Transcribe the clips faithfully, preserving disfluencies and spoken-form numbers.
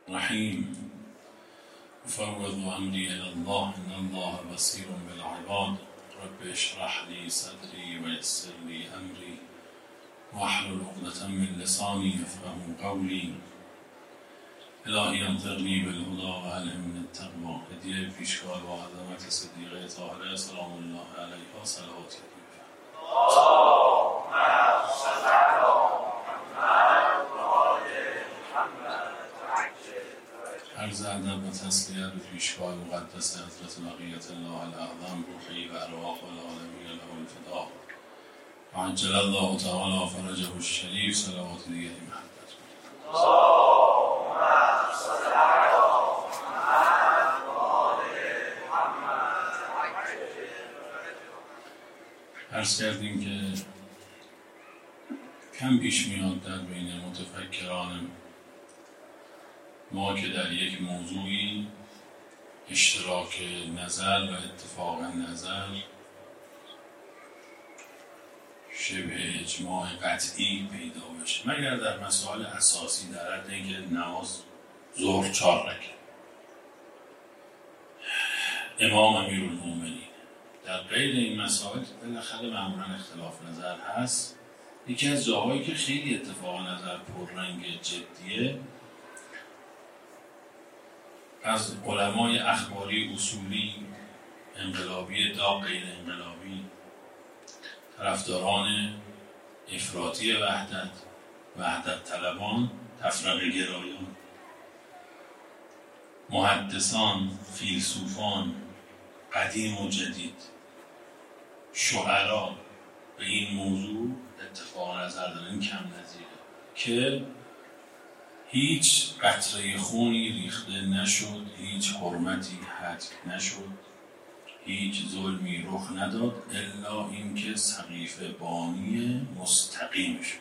رحیم افوض امری الی الله ان الله بصیر بالعباد رب اشرح لی صدری و یسر لی امری واحلل عقدة من لسانی یفقهوا قولی. الهی انظرنی بالهدی و الهمنی التقوی. هدیه پیشکار و عظمت صدیقه طاهره سلام الله علیها صلواتی عرض ادب و تسلیت به پیشوای مقدس حضرت بقیت الله الاعظم روحی و ارواح العالمین له الفدا و عجل الله تعالی فرجه الشریف. صلوات دیگری محبت عرض کردیم که کم پیش میاد در بین متفکران ما که در یک موضوعی اشتراک نظر و اتفاق نظر شبه اجماع قطعی پیدا بشه، مگر در مسائل اساسی، در حد اینکه نماز ظهر چهار رکعت امام امیرالمومنین. در غیر این مسائل بالاخره معمولا اختلاف نظر هست. یکی از جاهایی که خیلی اتفاق نظر پررنگ جدیه از علمای اخباری، اصولی، انقلابی، داغ غیر انقلابی، طرفداران افراطی وحدت، وحدت طلبان، تفرقه گرایان، محدثان، فیلسوفان قدیم و جدید، شعرا به این موضوع اتفاق نظر دارن کم نظیره که هیچ قطره خونی ریخته نشد، هیچ حرمتی هتک نشد، هیچ ظلمی رخ نداد الا اینکه سقیفه بانی مستقیم شد،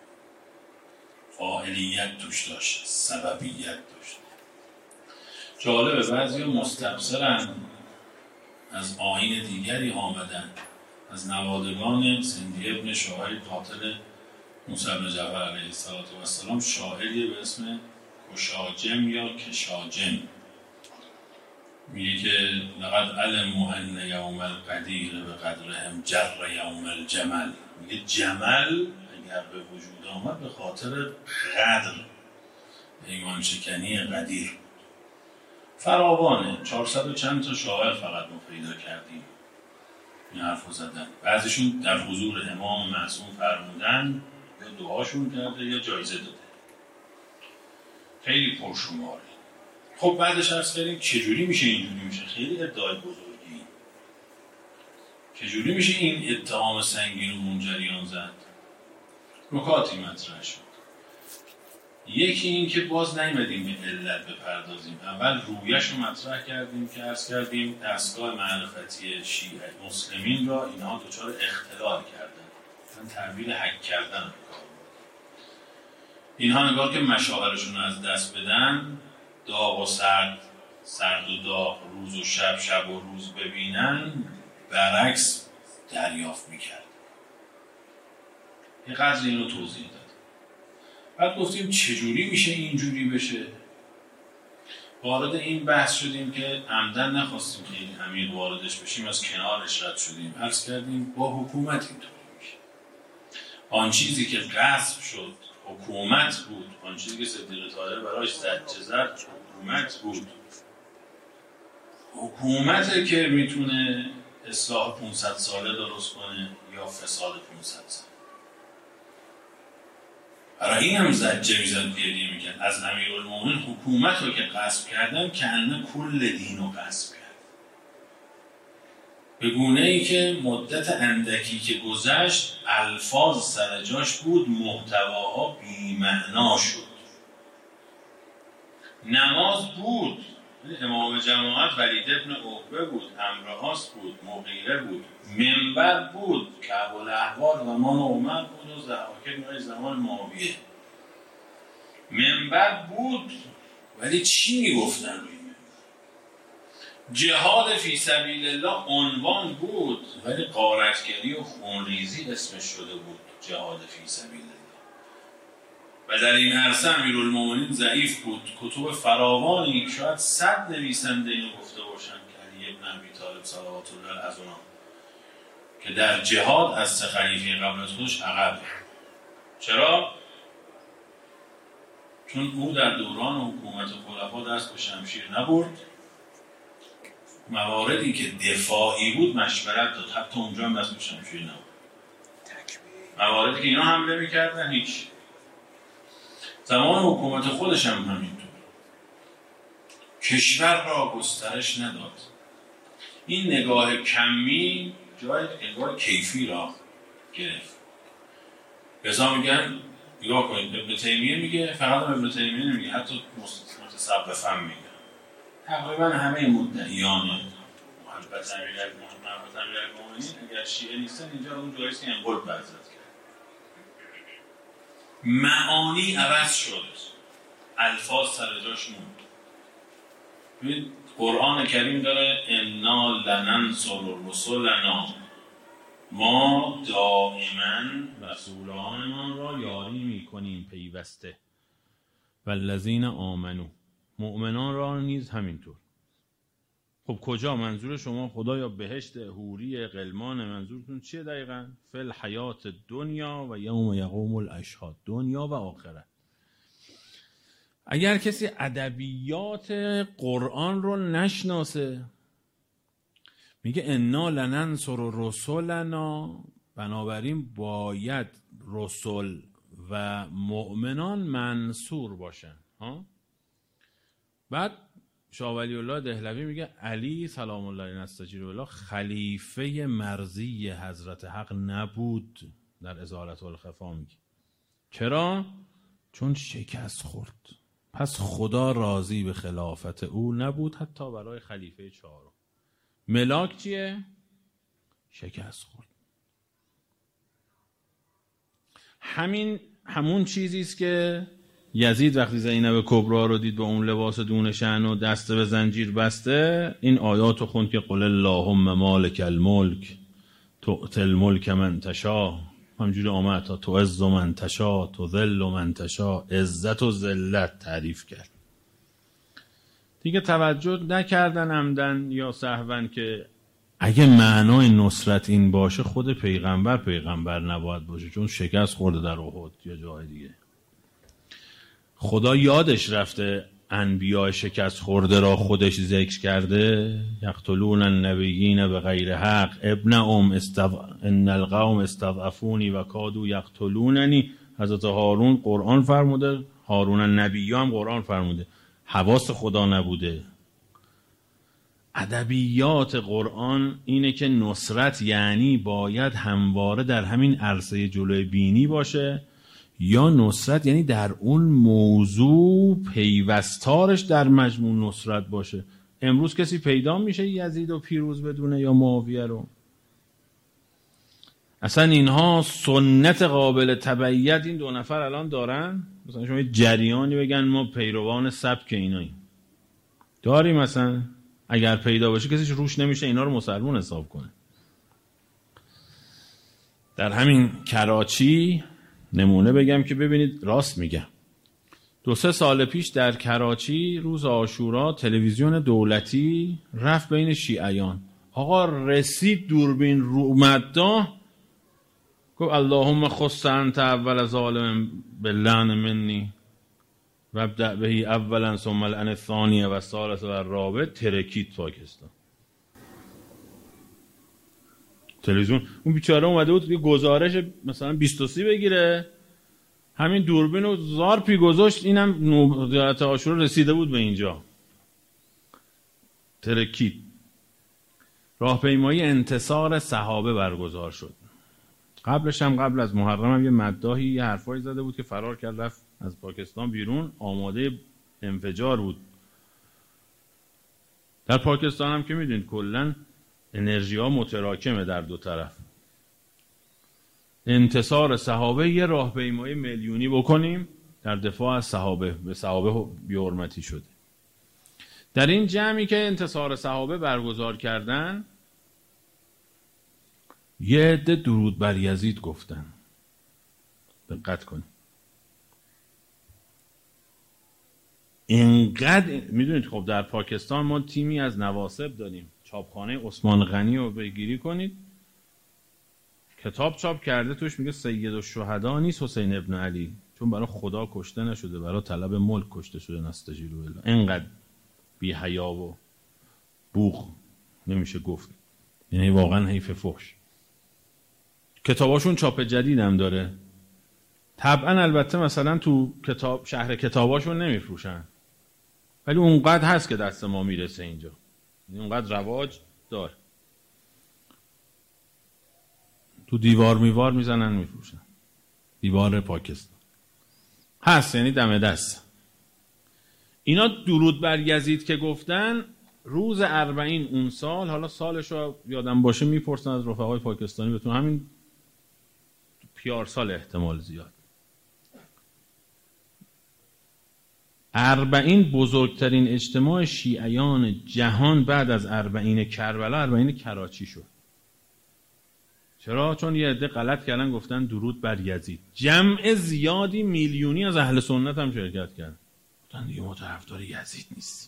فاعلیت توش داشت، سببیت داشت. جالبه بعضی مستبصرن، از آیین دیگری آمدن، از نوادگان سندی ابن شاهی قاتل موسی بن جعفر علیه السلام، شاعری به اسم کشاجم یا کشاجم، میگه که لقد علموا ان یوم القدیر به قدرهم جر یوم الجمل. میگه جمل اگر به وجود آمد به خاطر قدر، پیمان شکنی قدیر. فراوانه، چهارصد و چند تا شاعر فقط ما پیدا کردیم این حرفو زدن. بعضیشون در حضور امام معصوم فرمودن، یا دعاشون کرده یا جایزه داده. خیلی پرشماره. خب بعدش عرض کردیم چجوری میشه اینجوری میشه؟ خیلی ادعای بزرگی. چجوری میشه این اتهام سنگین و منجریان زد؟ نکاتی مطرح شد. یکی این که باز نیومدیم به علت بپردازیم. اول رویش رو مطرح کردیم که عرض کردیم دستگاه معرفتی شیعه مسلمین را اینها دچار اختلال کردن، من تعبیر حک کردن. اینها نگاه که مشاعرشون از دست بدن، داغ و سرد، سرد و داغ، روز و شب، شب و روز ببینن، برعکس دریافت میکرد. یه قدر اینو توضیح داد. بعد گفتیم چجوری میشه اینجوری بشه؟ وارد این بحث شدیم که عمدن نخواستیم خیلی عمیق واردش بشیم، از کنارش رد شدیم. عرض کردیم با حکومت اینطوری میشه. آن چیزی که غصب شد حکومت بود، آن چیزی که صدیق طاهر براش زجه زد حکومت بود. حکومته که میتونه اصلاح پانصد ساله درست کنه یا فساد پانصد ساله. برای این هم زجه میزد، گریه میکرد. از امیرالمومنین حکومت رو که غصب کردن که انه کل دین رو غصب کرد، به گونه ای که مدت اندکی که گذشت الفاظ سر جاش بود، محتواها بی‌معنا شد. نماز بود، امام جماعت ولید ابن عقبه بود، عمرو بود، مغیره بود. منبر بود، کعب الاحبار زمان عمر بود و ضحاک زمان معاویه. منبر بود ولی چی میگفتن روی منبر؟ جهاد فی سبیل الله عنوان بود ولی غارتگری و خونریزی اسمش شده بود جهاد فی سبیل الله. و در این عرصه امیرالمومنین ضعیف بود. کتب فراوانی، شاید صد نویسنده اینو گفته باشن که علی ابن ابی طالب صلوات الله از اونا که در جهاد از سه خلیفه قبل از خودش عقب. چرا؟ چون او در دوران حکومت خلفا دست به شمشیر نبرد. مواردی که دفاعی بود مشورت داد، حتی اونجا هم دست به شمشیر نبرد. مواردی که اینا حمله میکردن هیچ. زمان حکومت خودش هم همینطور کشور را گسترش نداد. این نگاه کمی جای نگاه کیفی را گرفت. لذا میگن نگاه کنید، ابن تیمیه میگه، فقط ابن تیمیه نمیگه، حتی متصوفم میگه، تقریبا همه مدعیان محبت امیرالمومنین اگر شیعه نیستن اینجا اون جاییه که انقل بعضت کرد. معانی عوض شد، الفاظ سر جاش موند. ببین قرآن کریم داره انا لننصر رسلنا، ما دائما رسولانمان را یاری میکنیم پیوسته، والذین آمنو، مؤمنان را نیز همینطور. خب کجا منظور شما؟ خدایا بهشت حوری غلمان، منظورتون چیه دقیقاً؟ فی الحیات دنیا و یوم یقوم الاشهاد، دنیا و آخرت. اگر کسی ادبیات قرآن رو نشناسه میگه انا لننصر رسلنا، بنابراین باید رسل و مؤمنان منصور باشن ها. بعد شاه ولی الله دهلوی میگه علی سلام الله علیه نستجیر بالله خلیفه مرضی حضرت حق نبود. در ازالت الخفا میگه چرا؟ چون شکست خورد، پس خدا راضی به خلافت او نبود حتی برای خلیفه چهارم. ملاک چیه؟ شکست خورد. همین همون چیزیست که یزید وقتی زینب کبرا رو دید با اون لباس دون شأن و دست به زنجیر بسته، این آیات رو خوند که قل اللهم مالک الملک تؤتی الملک من تشاء، همجوری آمد تا تعز من تشاء تذل من تشاء، عزت و ذلت تعریف کرد. دیگه توجه نکردن عمدن یا سهوا که اگه معنای نصرت این باشه خود پیغمبر پیغمبر نباید باشه، چون شکست خورده در احد یا جای دیگه. خدا یادش رفته انبیاء شکست خورده را خودش ذکر کرده، یقتلون النبیین به غیر حق ابن ام استض... ان القوم استضعفونی و کادوا یقتلوننی. حضرت هارون قرآن فرموده، هارون النبی هم قرآن فرموده، حواس خدا نبوده. ادبیات قرآن اینه که نصرت یعنی باید همواره در همین عرصه جلوی بینی باشه، یا نصرت یعنی در اون موضوع پیوستارش در مجموع نصرت باشه. امروز کسی پیدا میشه یزید و پیروز بدونه یا معاویه رو؟ اصلا اینها سنت قابل تبعیت این دو نفر الان دارن؟ مثلا شما جریانی بگن ما پیروان سبک ایناییم داریم، مثلا اگر پیدا باشه کسیش روش نمیشه اینا رو مسلمون حساب کنه. در همین کراچی نمونه بگم که ببینید راست میگم. دو سه سال پیش در کراچی روز عاشورا تلویزیون دولتی رفت بین شیعیان، آقا رسید دوربین رو مداح گفت اللهم خص انت اول ظالم باللعن منی و ابدأ بهی اولا ثم الان الثانیه و الثالثه و الرابع. ترکید پاکستان. تلویزیون اون بیچاره اومده بود یه گزارش مثلا بیست و سی بگیره، همین دوربین رو زار پی گذاشت، اینم نوبت عاشورا رسیده بود به اینجا. ترکید. راهپیمایی انتصار صحابه برگزار شد. قبلش هم قبل از محرم هم یه مداحی یه حرفایی زده بود که فرار کرد رفت از پاکستان بیرون، آماده انفجار بود. در پاکستان هم که میدونید کلن انرژی ها متراکمه در دو طرف. انتصار صحابه یه راهپیمایی میلیونی بکنیم در دفاع از صحابه، به صحابه بی‌حرمتی شده. در این جمعی که انتصار صحابه برگزار کردن یه عده درود بر یزید گفتن. دقت کنید. اینقدر میدونید خب در پاکستان ما تیمی از نواسب داریم، چاپخانه عثمان غنی رو بگیری کنید، کتاب چاپ کرده توش میگه سید الشهدا نیست حسین ابن علی، چون برای خدا کشته نشده، برای طلب ملک کشته شده نستجیروا الا. اینقدر بی حیا و بوخ نمیشه گفت، یعنی واقعا حیف فحش. کتاباشون چاپ جدید هم داره، طبعا البته مثلا تو کتاب شهر کتاباشون نمیفروشن، ولی اونقدر هست که دست ما میرسه اینجا، یعنی اونقدر رواج داره. تو دیوار میوار میزنن میفروشن، دیوار پاکستان هست، یعنی دم دست. اینا درود بر یزید که گفتن روز اربعین اون سال، حالا سالش رو یادم باشه میپرسن از رفقای پاکستانی، بتون همین پیار سال احتمال زیاد. اربعین بزرگترین اجتماع شیعیان جهان بعد از اربعین کربلا اربعین کراچی شد. چرا؟ چون یه عده غلط کردن گفتن درود بر یزید. جمع زیادی میلیونی از اهل سنت هم شرکت کردن، گفتن دیگه ما طرفدار یزید نیستیم،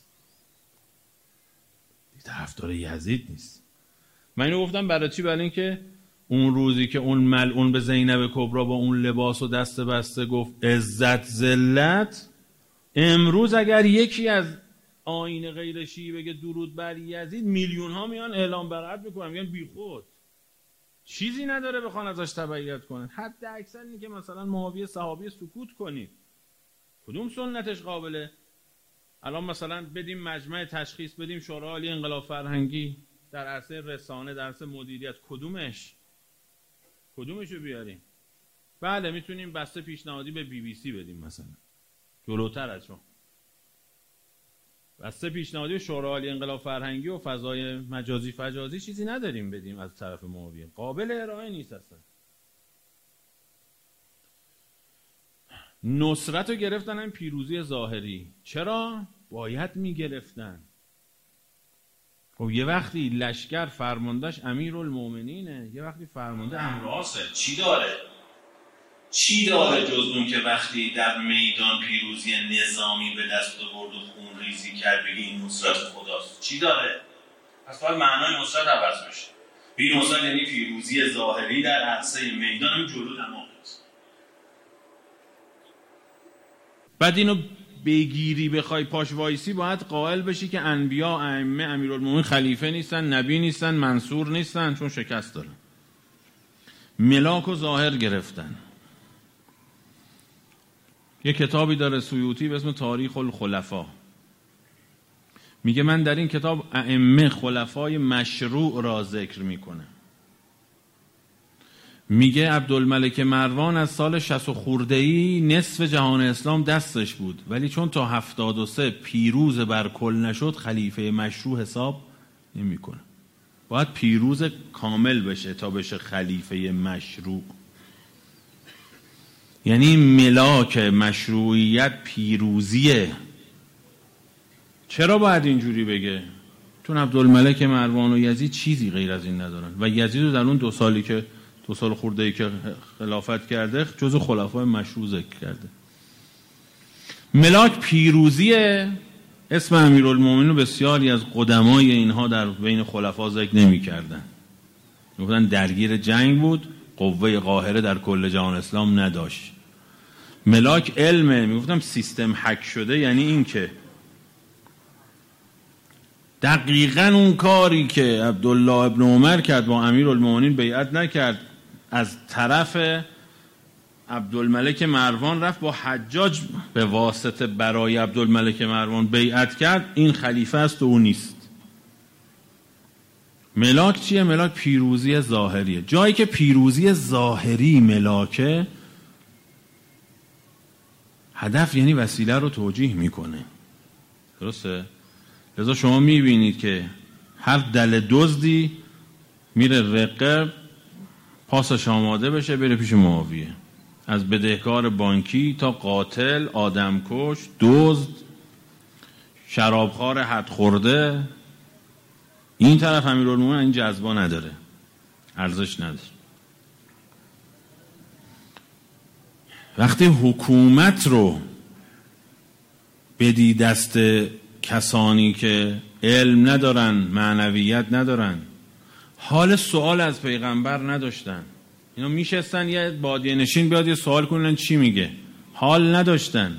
دیگه طرفدار یزید نیست. من اینو گفتم برای چی؟ برای اینکه اون روزی که اون ملعون به زینب کبرا با اون لباس و دست بسته گفت عزت ذلت، امروز اگر یکی از آیین غیر شیعی بگه درود بر یزید، میلیون ها میان اعلام برأت میکنن، میگن بیخود، چیزی نداره بخوان ازش تبعیت کنن. حد اکثر اینه که مثلا معاویه صحابی سکوت کنید، کدوم سنتش قابله؟ الان مثلا بدیم مجمع تشخیص، بدیم شورای عالی انقلاب فرهنگی در عرصه رسانه، در عرصه مدیریت، کدومش کدومشو بیاریم؟ بله میتونیم بسته پیشنهادی به بی بی سی بدیم، مثلا جلوتر از شما بسته پیشنهادی شورای عالی انقلاب فرهنگی و فضای مجازی فجازی چیزی نداریم بدیم از طرف معاویه، قابل ارائه نیست اصلا. نصرت رو گرفتن هم پیروزی ظاهری. چرا؟ باید میگرفتن. خب یه وقتی لشکر فرماندهش امیرالمومنینه، یه وقتی فرمانده امراسه، چی داره؟ چی داره جز اون که وقتی در میدان پیروزی نظامی به دست آورد و خون ریزی کرد بگی این نصرت خداست؟ چی داره؟ پس باید معنای نصرت عوض بشه. این نصرت یعنی پیروزی ظاهری در عرصه میدان، هم جلو دماغ است. بعد اینو بگیری بخوای پاش وایسی، باید قائل بشی که انبیا، ائمه، امیرالمومنین خلیفه نیستن، نبی نیستن، منصور نیستن، چون شکست دارن. ملاک و ظاهر گرفتن. یه کتابی داره سیوطی به اسم تاریخ الخلفا، میگه من در این کتاب ائمه خلفای مشروع را ذکر میکنه. میگه عبدالملک مروان از سال شصت خورده‌ای نصف جهان اسلام دستش بود، ولی چون تا هفتاد و سه پیروز بر کل نشد خلیفه مشروع حساب نمیکنه. باید پیروز کامل بشه تا بشه خلیفه مشروع. یعنی ملاک مشروعیت پیروزیه. چرا باید اینجوری بگه؟ چون عبدالملک مروان و یزید چیزی غیر از این ندارن و یزید رو در اون دو سالی که دو سال خورده‌ای که خلافت کرده جزو خلفای مشروع ذکر کرده. ملاک پیروزیه. اسم امیرالمومنین رو بسیاری از قدمای اینها در بین خلفا ذکر نمی کردن. میگفتن درگیر جنگ بود، قوه قاهره در کل جهان اسلام نداشت. ملاک علمه. میگفتم سیستم هک شده، یعنی این که دقیقاً اون کاری که عبدالله ابن عمر کرد با امیرالمومنین بیعت نکرد، از طرف عبدالملک مروان رفت با حجاج به واسطه برای عبدالملک مروان بیعت کرد، این خلیفه است و او نیست. ملاک چیه؟ ملاک پیروزی ظاهریه. جایی که پیروزی ظاهری ملاکه، هدف یعنی وسیله رو توجیه میکنه. درسته؟ لذا شما میبینید که هر دل دزدی میره رقه پاسش آماده بشه بره پیش معاویه، از بدهکار بانکی تا قاتل، آدمکش، دزد، شرابخوار حد خورده. این طرف امیرالمومنین این جذبا نداره، ارزش نداره. وقتی حکومت رو بدی دست کسانی که علم ندارن، معنویت ندارن، حال سوال از پیغمبر نداشتن. اینا میشستن یه بادیه نشین بیاد یه سوال کنن چی میگه، حال نداشتن.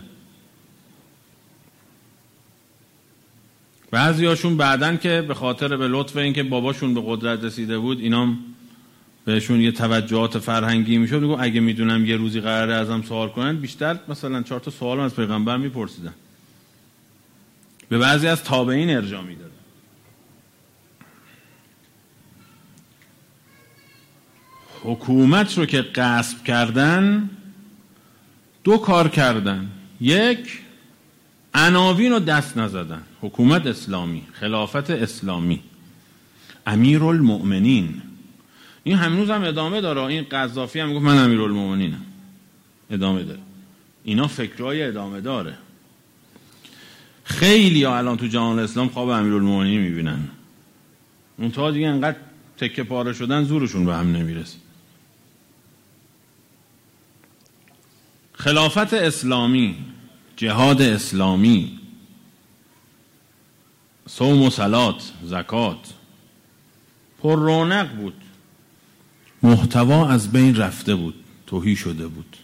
بعضی هاشون بعدن که به خاطر به لطف این که باباشون به قدرت رسیده بود اینا بهشون یه توجهات فرهنگی میشد، میگو اگه میدونم یه روزی قراره ازم سوال کنن بیشتر مثلا چهار تا سوال از پیغمبر میپرسیدن. به بعضی از تابعین ارجاع میدادن. حکومت رو که غصب کردن دو کار کردن. یک، عناوین رو دست نزدن. حکومت اسلامی، خلافت اسلامی، امیرالمؤمنین. این هنوز هم ادامه داره. این قذافی هم میگفت من امیرالمؤمنینم، ادامه داره. اینا فکرای ادامه داره. خیلی ها الان تو جهان اسلام خواب امیرالمؤمنین میبینن، اون تا دیگه انقدر تکه پاره شدن زورشون به هم نمیرسه. خلافت اسلامی، جهاد اسلامی، صوم و صلات، زکات پر رونق بود. محتوا از بین رفته بود، تهی شده بود.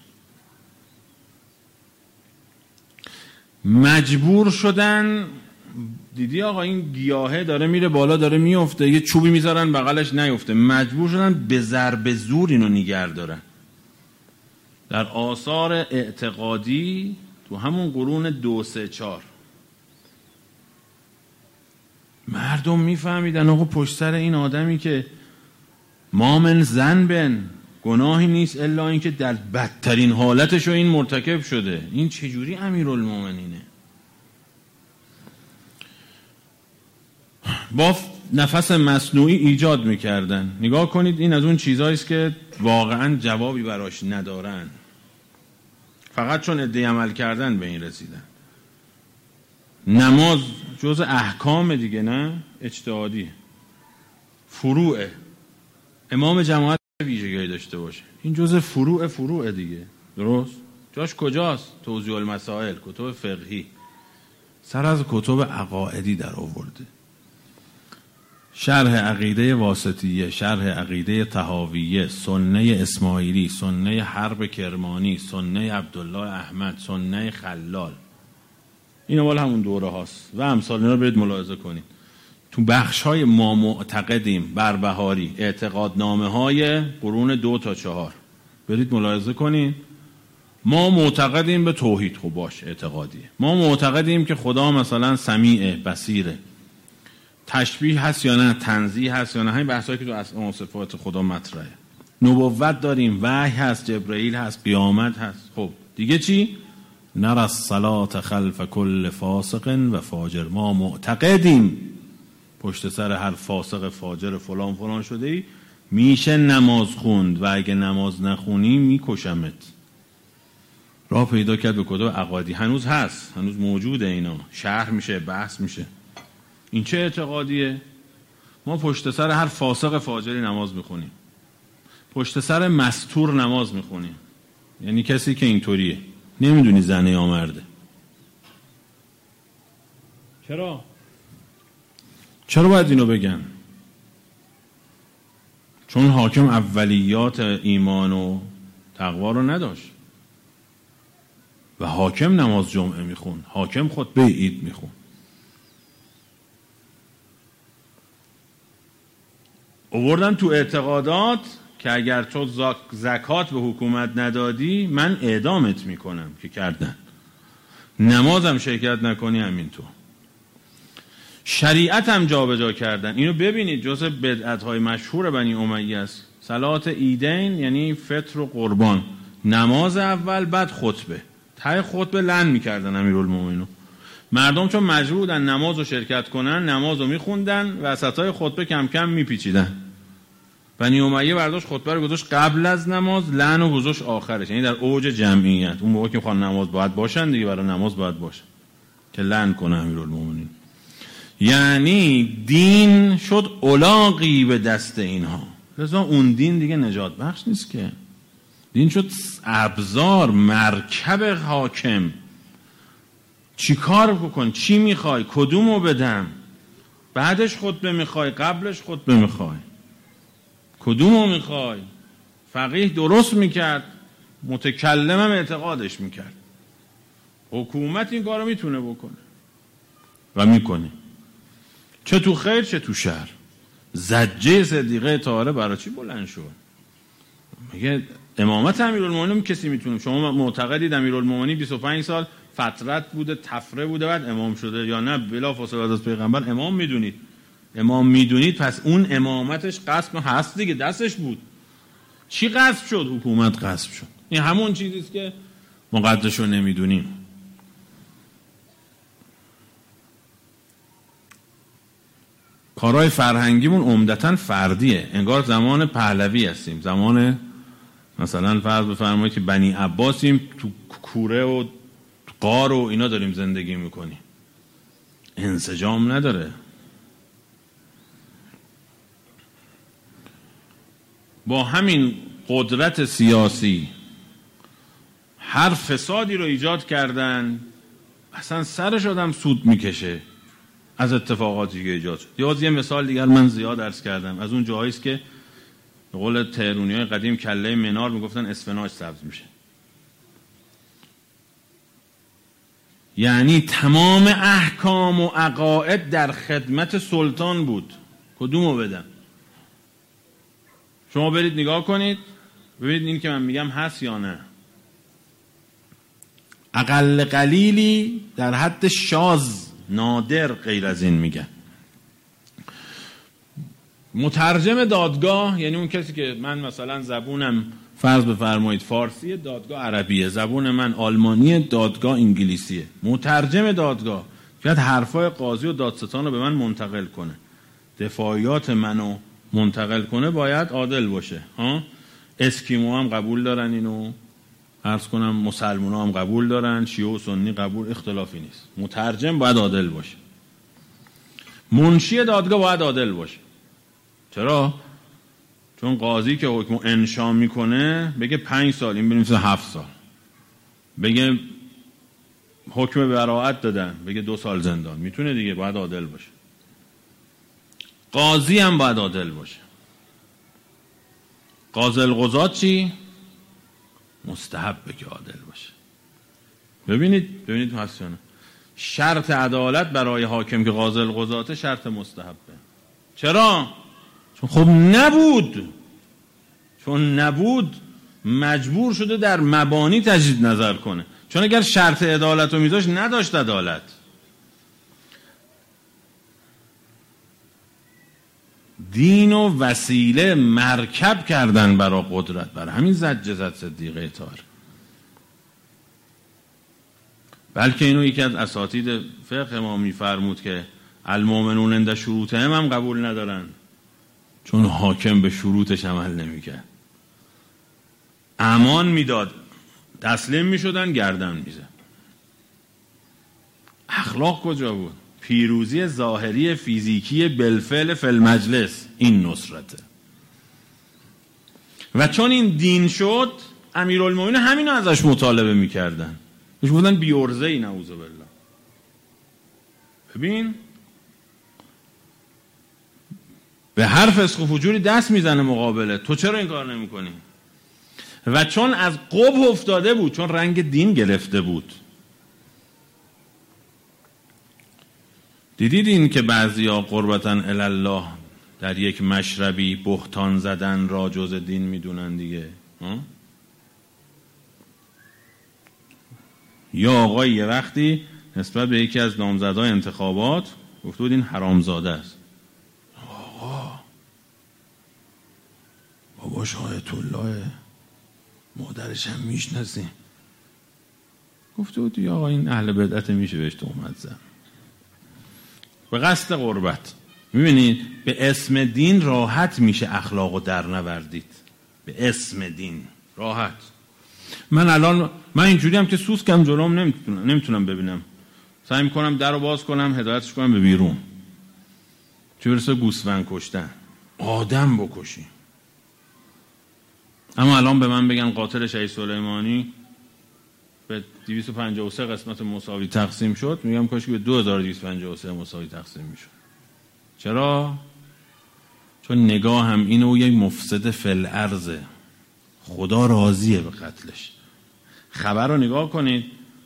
مجبور شدن، دیدی آقا این گیاهه داره میره بالا داره میفته، یه چوبی میذارن بغلش نیفته، مجبور شدن به ضرب زور اینو نگه دارن. در آثار اعتقادی تو همون قرون دو سه چار مردم میفهمیدن آقا پشت سر این آدمی که ما من ذنبن، گناهی نیست الا اینکه در بدترین حالتش رو این مرتکب شده، این چجوری امیرالمومنینه؟ با نفس مصنوعی ایجاد میکردن. نگاه کنید این از اون چیزهایی است که واقعا جوابی براش ندارن، فقط چون ادعای عمل کردن به این رسیدن. نماز جز احکام دیگه، نه اجتهادی، فروعه. امام جماعت ویژگی داشته باشه، این جز فروع فروع دیگه. درست؟ جاش کجاست؟ توضیح المسائل، کتب فقهی، سر از کتب عقائدی در آورده. شرح عقیده واسطیه، شرح عقیده طحاویه، سنه اسماعیلی، سنه حرب کرمانی، سنه عبدالله احمد، سنه خلال، این اول همون دوره هاست و امثال اینا رو برید ملاحظه کنید. تو بخش های ما معتقدیم بربهاری، اعتقادنامه های قرون دو تا چهار، برید ملاحظه کنید. ما معتقدیم به توحید، خوب باش اعتقادیه. ما معتقدیم که خدا مثلا سمیع بصیره. تشبیه هست یا نه، تنزیه هست یا نه، همین بحثایی که تو اسماء و صفات خدا مطرحه. نبوت داریم، وحی هست، جبرئیل هست، قیامت هست. خب دیگه چی؟ نرى الصلاة خلف كل فاسق و فاجر. ما معتقدیم پشت سر هر فاسق فاجر فلان فلان شده ای میشه نماز خوند و اگه نماز نخونی میکشمت. راه پیدا کرد به کتب عقادی، هنوز هست، هنوز موجوده، اینا شرح میشه، بحث میشه. این چه اعتقادیه؟ ما پشت سر هر فاسق فاجری نماز میخونیم، پشت سر مستور نماز میخونیم. یعنی کسی که اینطوریه، نمیدونی زنه یا مرده. چرا؟ چرا باید اینو بگن؟ چون حاکم اولیات ایمان و تقوا رو نداشت و حاکم نماز جمعه میخون، حاکم خطبه عید میخون. آوردن تو اعتقادات که اگر تو زکات به حکومت ندادی من اعدامت میکنم، که کردن. نمازم شرکت نکنی همینطور. شریعت هم جا به جا کردن. اینو ببینید جز بدعت‌های مشهور بنی امیه است. صلات عیدین یعنی فطر و قربان، نماز اول بعد خطبه. ته خطبه لعن میکردن امیرالمومنین. مردم چون مجبور بودن نماز رو شرکت کنن نماز رو میخوندن، وسطای خطبه کم کم میپیچیدن. بنی امیه برداشت خطبه رو گذاشت قبل از نماز، لعن رو گذاشت آخرش، یعنی در اوج جمعیت. اون موقع که میخوان نماز باید باشن دیگه، برای نماز باید باشن که لعن کنه امیرالمومنین. یعنی دین شد الاغی به دست اینها. لذا اون دین دیگه نجات بخش نیست که. دین شد ابزار، مرکب حاکم. چی کار بکن؟ چی میخوای؟ کدومو بدم؟ بعدش خطبه میخوای؟ قبلش خطبه میخوای؟ کدومو میخوای؟ فقیه درست میکرد، متکلمم اعتقادش میکرد. حکومت این کارو میتونه بکنه و میکنه، چه تو خیر چه تو شر. زجه صدیقه طاهره برای چی بلند شد؟ میگه امامت امیرالمومنین کسی میتونه؟ شما معتقدید امیرالمومنین بیست و پنج سال فترت بوده، طفره بوده، بعد امام شده یا نه؟ بلا فاصله از پیغمبر امام میدونید. امام میدونید پس اون امامتش غصب هست دیگه، دستش بود. چی غصب شد؟ حکومت غصب شد. این همون چیزیست که مقدسش رو نمیدونیم. کارهای فرهنگیمون عمدتاً فردیه، انگار زمان پهلوی هستیم، زمان مثلا فرض بفرمایید که بنی عباسیم، تو کوره و غار و اینا داریم زندگی میکنیم، انسجام نداره. با همین قدرت سیاسی هر فسادی رو ایجاد کردن، اصلا سرش آدم سود میکشه از اتفاقاتی که ایجاد شد. یا یه مثال دیگر من زیاد عرض کردم، از اون جاهاییست که به قول تهرونی‌های قدیم کله منار میگفتن اسفناج سبز میشه. یعنی تمام احکام و عقاید در خدمت سلطان بود. کدومو بدم؟ شما برید نگاه کنید ببینید این که من میگم هست یا نه. اقل قلیلی در حد شاذ نادر غیر از این میگن. مترجم دادگاه یعنی اون کسی که من مثلا زبونم فرض بفرمایید فارسیه، دادگاه عربیه، زبون من آلمانیه، دادگاه انگلیسیه. مترجم دادگاه باید حرفای قاضی و دادستان رو به من منتقل کنه، دفاعیات منو منتقل کنه، باید عادل باشه. ها اسکیمو هم قبول دارن اینو، عرض کنم مسلمان هم قبول دارن، شیعه و سنی قبول، اختلافی نیست. مترجم باید عادل باشه. منشی دادگاه باید عادل باشه. چرا؟ چون قاضی که حکم انشا میکنه بگه پنج سال، این بنویسه هفت سال، بگه حکم براءت دادن بگه دو سال زندان، میتونه دیگه، باید عادل باشه. قاضی هم باید عادل باشه. قاضی القضات چی؟ مستحبه که عادل باشه. ببینید ببینید هست یا نه؟ شرط عدالت برای حاکم که قاضی القضات شرط مستحبه. چرا؟ چون خب نبود، چون نبود مجبور شده در مبانی تجدید نظر کنه. چون اگر شرط عدالت رو میذاشت نداشت عدالت. دین و وسیله مرکب کردن برای قدرت، برای همین زجه زد صدیقه طاهره. بلکه اینو یکی از اساتید فقه ما میفرمود که المؤمنون عند شروطهم هم قبول ندارن، چون حاکم به شروطش عمل نمیکرد. امان میداد، تسلیم میشدن، گردن میزد. اخلاق کجا بود؟ پیروزی ظاهری فیزیکی بالفعل فی المجلس، این نصرته. و چون این دین شد امیرالمومنین همینو ازش مطالبه میکردن، بهش بودن بیورزه ای، نعوذ بالله. ببین به هر فسق و فجوری دست میزنه مقابله، تو چرا این کار نمی کنی؟ و چون از قبح افتاده بود، چون رنگ دین گرفته بود. دیدید این که بعضیا قربتاً الله در یک مشربی بهتان زدن را جز دین میدونن دیگه. ها؟ یا آقای یه وقتی نسبت به یکی از نامزدهای انتخابات گفته بود این حرامزاده است. آقا باباش آیت الله، مادرش هم میشناسیم. گفته بود یا آقا این اهل بدعت، میشه بهش تهمت زد به قصد قربت. میبینید به اسم دین راحت میشه اخلاقو در نوردید، به اسم دین راحت. من الان من اینجوری هم که سوسکم جلوم نمیتونم نمیتونم ببینم، سعی میکنم در رو باز کنم هدایتش کنم به بیرون. چه برسه گوسفند کشتن، آدم بکشی. اما الان به من بگن قاتل شهید سلیمانی به دویست و پنجاه و سه قسمت مساوی تقسیم شد، میگم کاش که به دو هزار و دویست و پنجاه و سه مساوی تقسیم میشد. چرا؟ چون نگاه هم اینه و یک مفسد فی‌الارضه، خدا راضیه به قتلش. خبر رو نگاه کنید،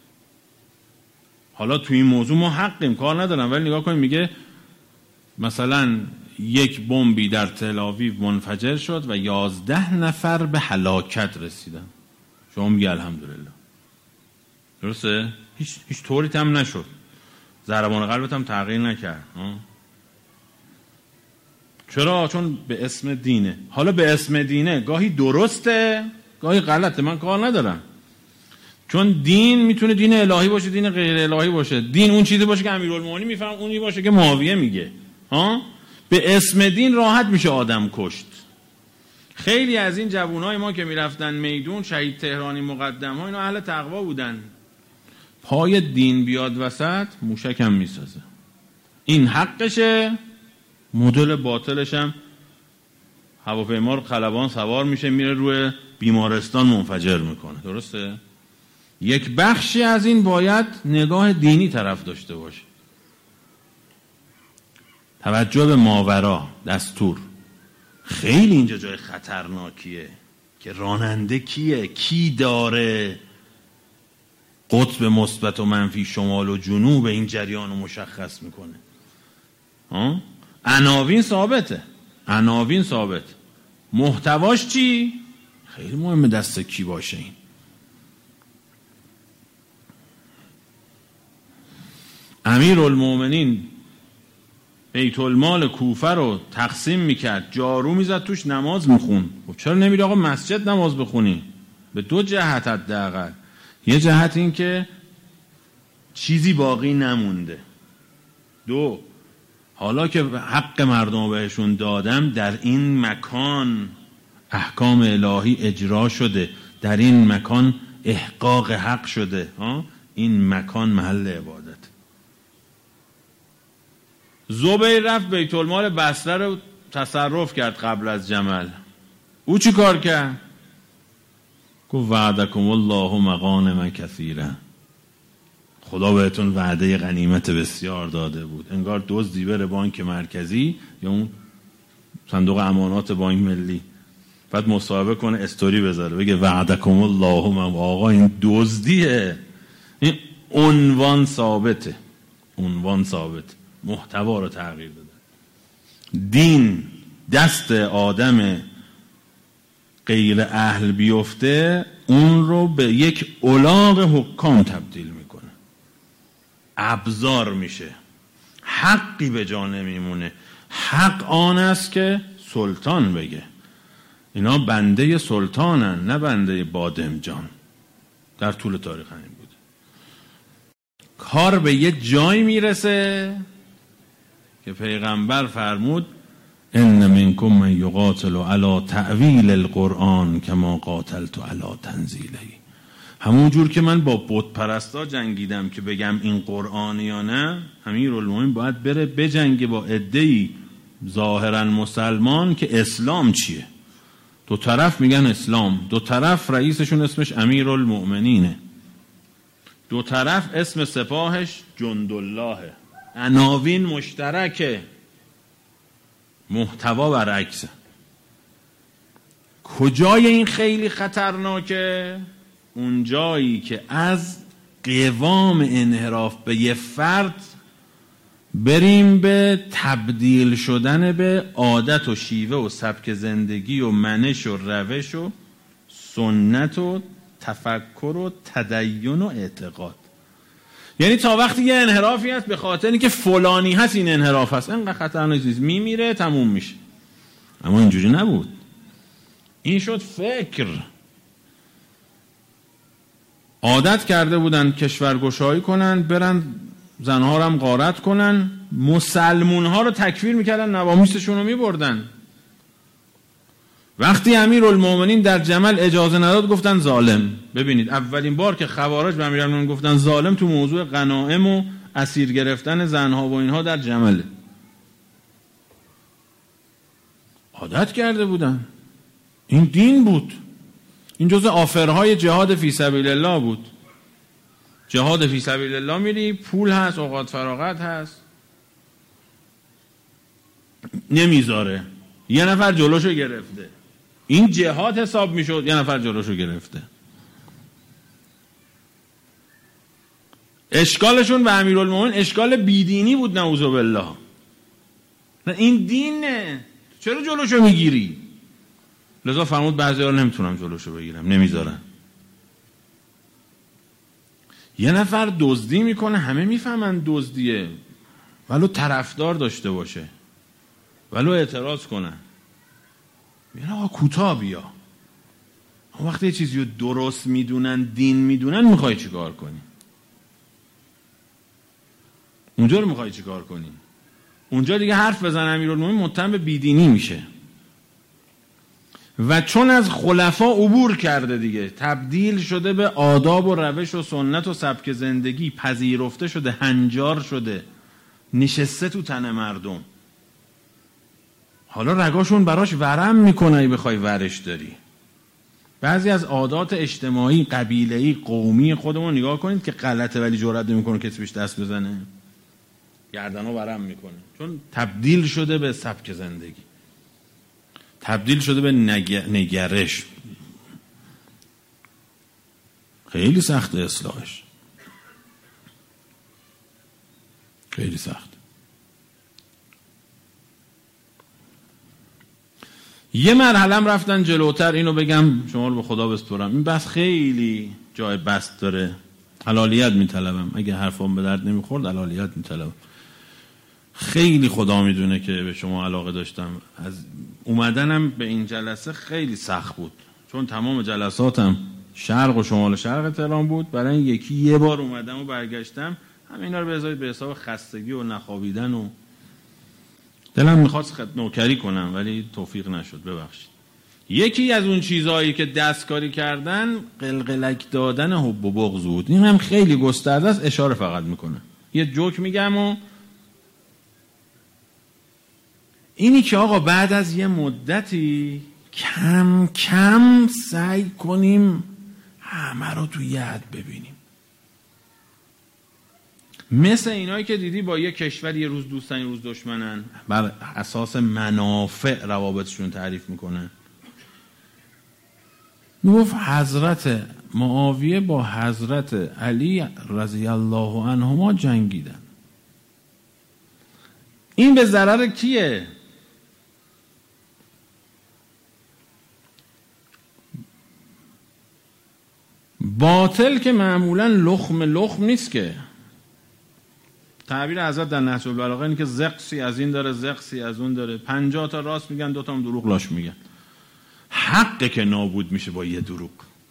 حالا توی این موضوع ما حقیم، کار ندارم، ولی نگاه کنید میگه مثلا یک بمبی در تل آویو منفجر شد و یازده نفر به هلاکت رسیدن. شما میگه الحمدلله، درسته؟ هیچ هیچ طوری هم نشد، ضربان قلبت هم تغییر نکرد. چرا؟ چون به اسم دینه. حالا به اسم دینه گاهی درسته گاهی غلطه، من کار ندارم، چون دین میتونه دین الهی باشه، دین غیر الهی باشه. دین اون چیزی باشه که امیرالمومنین میفهم، اونی باشه که معاویه میگه. ها؟ به اسم دین راحت میشه آدم کشت. خیلی از این جوانای ما که میرفتن میدون، شهید تهرانی مقدم ها، اینا اهل تقوا بودن. پای دین بیاد وسط موشکم میسازه. این حقشه، مدل باطلش هم هواپیما رو خلبان سوار میشه میره روی بیمارستان منفجر میکنه. درسته؟ یک بخشی از این باید نگاه دینی طرف داشته باشه، توجه به ماورا، دستور. خیلی اینجا جای خطرناکیه که راننده کیه، کی داره قطب مثبت و منفی، شمال و جنوب این جریان رو مشخص میکنه. ها؟ عناوین ثابته، عناوین ثابت، محتواش چی؟ خیلی مهمه دست کی باشه. این امیرالمومنین بیت المال کوفه رو تقسیم میکرد، جارو میزد توش، نماز میخون. خب چرا نمیری آقا مسجد نماز بخونی؟ به دو جهت حداقل. یه جهت این که چیزی باقی نمونده، دو حالا که حق مردم بهشون دادم، در این مکان احکام الهی اجرا شده، در این مکان احقاق حق شده. ها؟ این مکان محل عبادت. زبیر رفت بیت المال بصره رو تصرف کرد قبل از جمل. او چی کار کرد؟ گفت وعدکم الله مغانم کثیرا، خدا بهتون وعده غنیمت بسیار داده بود. انگار دزدی بره بانک مرکزی یا اون صندوق امانات بانک ملی، بعد مصاحبه کنه، استوری بذاره، بگه وعدکم الله مغانم. آقا این دزدیه، این عنوان ثابته، عنوان ثابت، محتوا رو تغییر دادن. دین دست آدم غیر اهل بیفته، اون رو به یک الاغ حکام تبدیل میکنه، ابزار میشه، حقی به جا نمیمونه. حق آن است که سلطان بگه اینا بنده سلطانن، نه بنده بادمجان. در طول تاریخ همین بود. کار به یه جای میرسه که پیغمبر فرمود ان منکم من یقاتل علی تأویل القرآن کما قاتلت علی تنزیله. همون جور که من با بت پرستا جنگیدم که بگم این قرآن یا نه، امیرالمومنین باید بره بجنگه با عده‌ای ظاهرا مسلمان که اسلام چیه. دو طرف میگن اسلام، دو طرف رئیسشون اسمش امیرالمومنینه، دو طرف اسم سپاهش جنداللهه، عناوین مشترکه، محتوا برعکسه. کجای این خیلی خطرناکه؟ اون جایی که از قوام انحراف به یه فرد بریم به تبدیل شدن به عادت و شیوه و سبک زندگی و منش و روش و سنت و تفکر و تدین و اعتقاد. یعنی تا وقتی یه انحرافی هست به خاطر اینکه فلانی هست این انحراف هست، اینقدر خطرناک نیست، میمیره تموم میشه. اما اینجوری نبود، این شد فکر. عادت کرده بودن کشورگشایی کنن، برن زنها رو هم غارت کنن، مسلمون ها رو تکفیر میکردن، نوامیسشون رو میبردن. وقتی امیرالمومنین در جمل اجازه نداد گفتن ظالم. ببینید اولین بار که خوارج به امیرالمومنین گفتن ظالم تو موضوع غنایم و اسیر گرفتن زنها و اینها در جمل. عادت کرده بودن، این دین بود، این جزء آفرهای جهاد فی سبیل الله بود. جهاد فی سبیل الله میری، پول هست، اوقات فراغت هست، نمیذاره. یه نفر جلوشو گرفته، این جهاد حساب میشد، یه نفر جلوشو گرفته. اشکالشون به امیرالمومنین اشکال بیدینی بود، نعوذ بالله. این دینه، چرا جلوشو میگیری؟ لذا فرمود بعضی‌ها نمیتونم جلوشو بگیرم، نمیذارن. یه نفر دزدی میکنه، همه میفهمن دزدیه، ولو طرفدار داشته باشه، ولو اعتراض کنن، میگن آقا کوتاه بیا. وقتی یه چیزی رو درست میدونن، دین میدونن، میخوای چی کار کنی؟ اونجا رو میخوای چی کار کنی؟ اونجا دیگه حرف بزن امیرالمومنین متهم به بیدینی میشه. و چون از خلفا عبور کرده دیگه، تبدیل شده به آداب و روش و سنت و سبک زندگی، پذیرفته شده، هنجار شده، نشسته تو تن مردم. حالا رگاشون براش ورم میکنه ای بخوای ورش داری. بعضی از عادات اجتماعی، قبیله‌ای، قومی خودمون نگاه کنید که غلطه ولی جرئت نمیکنه کسی بهش دست بزنه، گردنو ورم میکنه، چون تبدیل شده به سبک زندگی، تبدیل شده به نگرش. خیلی سخت اصلاحش، خیلی سخت. یه مرحله هم رفتن جلوتر. اینو بگم شما رو به خدا بسپرم، این بحث خیلی جای بست داره، حلالیت میطلبم. اگه حرفام به درد نمیخورد حلالیت میطلبم. خیلی خدا میدونه که به شما علاقه داشتم. از اومدنم به این جلسه خیلی سخت بود، چون تمام جلساتم شرق و شمال و شرق تهران بود. برای این یکی یه بار اومدم و برگشتم، همه اینا رو بذارید به حساب خستگی و نخوابیدن و دلم میخواست نوکری کنم ولی توفیق نشد، ببخشید. یکی از اون چیزهایی که دستکاری کردن قلقلک دادن حب و بغض بود. این هم خیلی گسترده است، اشاره فقط میکنه. یه جوک میگم و اینی که آقا بعد از یه مدتی کم کم سعی کنیم همه رو تو ید ببینیم. مثل اینایی که دیدی با یه کشور یه روز دوستن یه روز دشمنن، بر اساس منافع روابطشون تعریف میکنن. میگفت حضرت معاویه با حضرت علی رضی الله عنهما جنگیدن. این به ضرر کیه؟ باطل که معمولا لخم لخم نیست که. تعبیر حضرت در نهج البلاغه اینه که زقسی از این داره، زقسی از اون داره. پنجاه تا راست میگن، دو تا هم دروغ لاش میگن. حقه که نابود میشه با یه دروغ.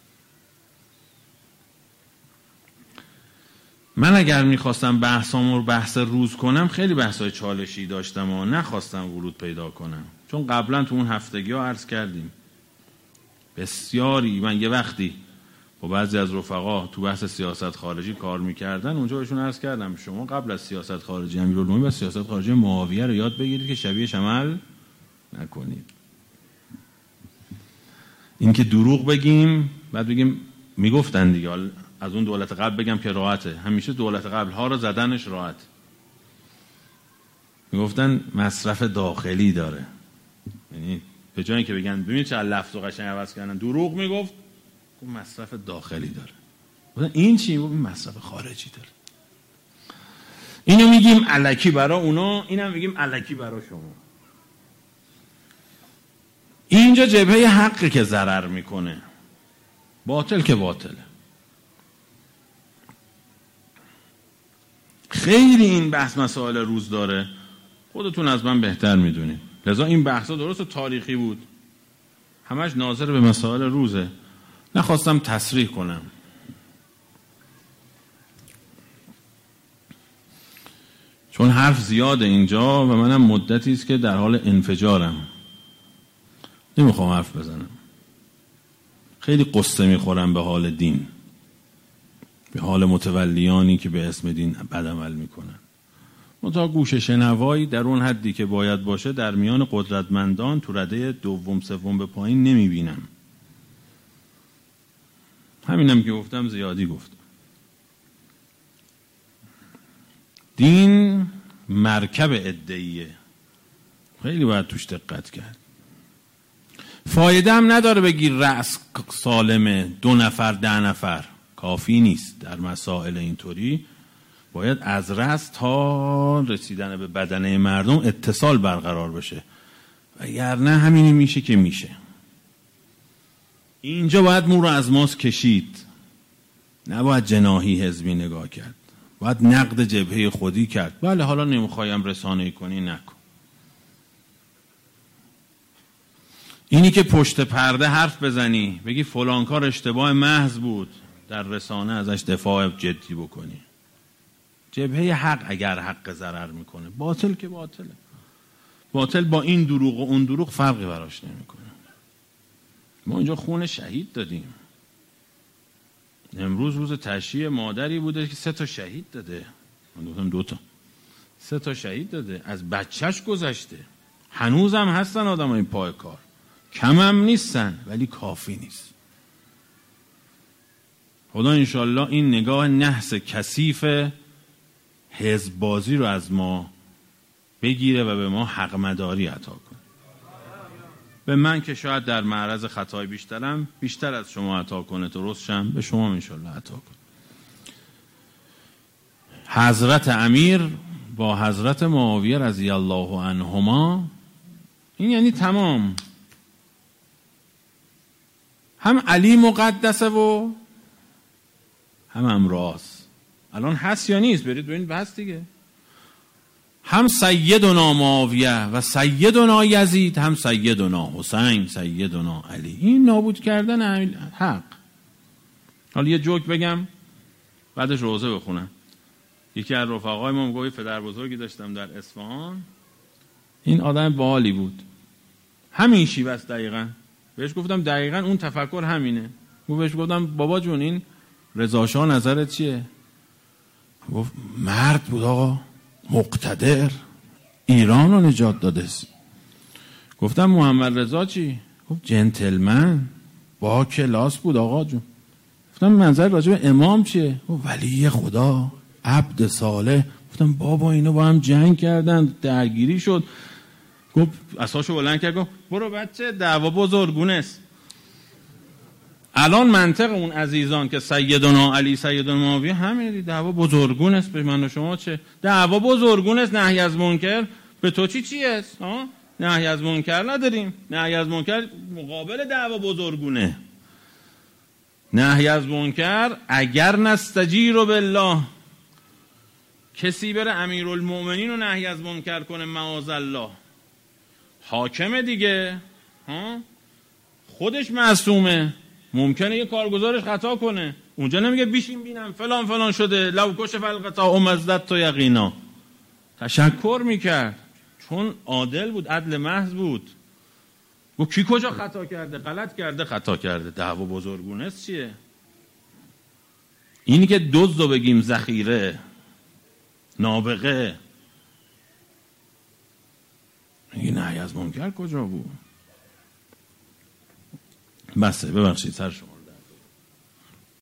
من اگر میخواستم بحثامو رو بحث روز کنم، خیلی بحثای چالشی داشتم و نخواستم ورود پیدا کنم، چون قبلا تو اون هفتگی ها عرض کردیم بسیاری. من یه وقتی با بعضی از رفقا تو بحث سیاست خارجی کار میکردن، اونجا بهشون عرض کردم شما قبل از سیاست خارجی امیرالمومنین و سیاست خارجی معاویه رو یاد بگیرید که شبیهش عمل نکنید. این که دروغ بگیم بعد بگیم میگفتن دیگه، از اون دولت قبل بگم که راحته. همیشه دولت قبل ها رو زدنش راحت. میگفتن مصرف داخلی داره، یعنی به جای اینکه بگن ببینید چه لفظ و قشنگ عوض کردن، دروغ میگفت اون مصرف داخلی داره. این چی؟ این مصرف خارجی داره. اینو میگیم الکی برا اونا، اینم میگیم الکی برا شما. اینجا جبهه حق که ضرر میکنه، باطل که باطله. خیلی این بحث مسائل روز داره، خودتون از من بهتر میدونید. لذا این بحثا درست تاریخی بود، همش ناظر به مسائل روزه. نخواستم تصریح کنم. چون حرف زیاده اینجا و منم مدتی است که در حال انفجارم، نمیخوام حرف بزنم. خیلی قصه میخورم به حال دین، به حال متولیانی که به اسم دین بد عمل میکنن. منتها گوش شنوایی در اون حدی که باید باشه در میان قدرتمندان تو رده دوم سوم به پایین نمیبینم. همینم که گفتم زیادی گفتم. دین مرکب ادعیه، خیلی باید توش دقت کرد. فایده هم نداره بگی رأس سالمه، دو نفر ده نفر کافی نیست. در مسائل اینطوری باید از رأس تا رسیدن به بدنه مردم اتصال برقرار بشه، وگرنه همینی میشه که میشه. اینجا باید مو رو از ماست کشید، نباید جناحی حزبی نگاه کرد، باید نقد جبهه خودی کرد. بله حالا نمیخوایم رسانه‌ای کنی نکن. اینی که پشت پرده حرف بزنی بگی فلان کار اشتباه محض بود، در رسانه ازش دفاع جدی بکنی. جبهه حق اگر حق ضرر میکنه، باطل که باطله. باطل با این دروغ و اون دروغ فرقی براش نمیکنه. ما اینجا خون شهید دادیم. امروز روز تشییع مادری بوده که سه تا شهید داده، من گفتم دو تا، سه تا شهید داده، از بچهش گذشته. هنوزم هستن آدمای پای کار، کم هم نیستن، ولی کافی نیست. خدا انشالله این نگاه نحس کثیف حزب بازی رو از ما بگیره و به ما حق مداری عطا کنه. به من که شاید در معرض خطای بیشترم، بیشتر از شما عطا کنه، درست شم به شما انشالله عطا کنه. حضرت امیر با حضرت معاویه رضی الله عنهما، این یعنی تمام. هم علی مقدسه و هم امراض. الان هست یا نیست؟ برید ببینید هست دیگه. هم سیدنا معاویه و سیدنا یزید، هم سیدنا حسین، سیدنا علی. این نابود کردن حق. حالا یه جوک بگم بعدش روزه بخونم. یکی از رفقای ما میگه پدر بزرگی داشتم در اصفهان، این آدم باحالی بود، همین شیوه است دقیقاً. بهش گفتم دقیقاً اون تفکر همینه. من بهش گفتم بابا جون این رضا شاه نظرت چیه؟ گفت مرد بود آقا، مقتدر، ایران رو نجات داده. گفتم محمد رضا چی؟ گفت جنتلمن، با کلاس بود آقا جون. گفتم منظر راجع به امام چیه؟ گفت ولی خدا، عبد صالح. گفتم بابا اینا با هم جنگ کردن، درگیری شد. گفت اساسو بلند کرد گفت برو بچه دعوا بزرگونه است. الان منطق اون عزیزان که سیدنا علی سیدنا معاویه همین دعوا بزرگونه است. به من و شما چه؟ دعوا بزرگونه است. نهی از منکر به تو چی چی است؟ ها؟ نهی از منکر نداریم. نهی از منکر مقابل دعوا بزرگونه. نهی از منکر اگر نستجیر بالله، کسی بره امیرالمؤمنین رو نهی از منکر کنه معاذ الله، حاکم دیگه، ها؟ خودش معصومه، ممکنه یه کارگزارش خطا کنه، اونجا نمیگه بیشین بینم فلان فلان شده لو کشف القطاع مزدت تو یقینا. تشکر میکرد چون عادل بود، عدل محض بود. گفت کی کجا خطا کرده؟ غلط کرده، خطا کرده. دعوا بزرگونه است چیه؟ اینی که دزد رو بگیم ذخیره، نابغه، میگه نهی از منکر کجا بود؟ بسه، ببخشید سر شما.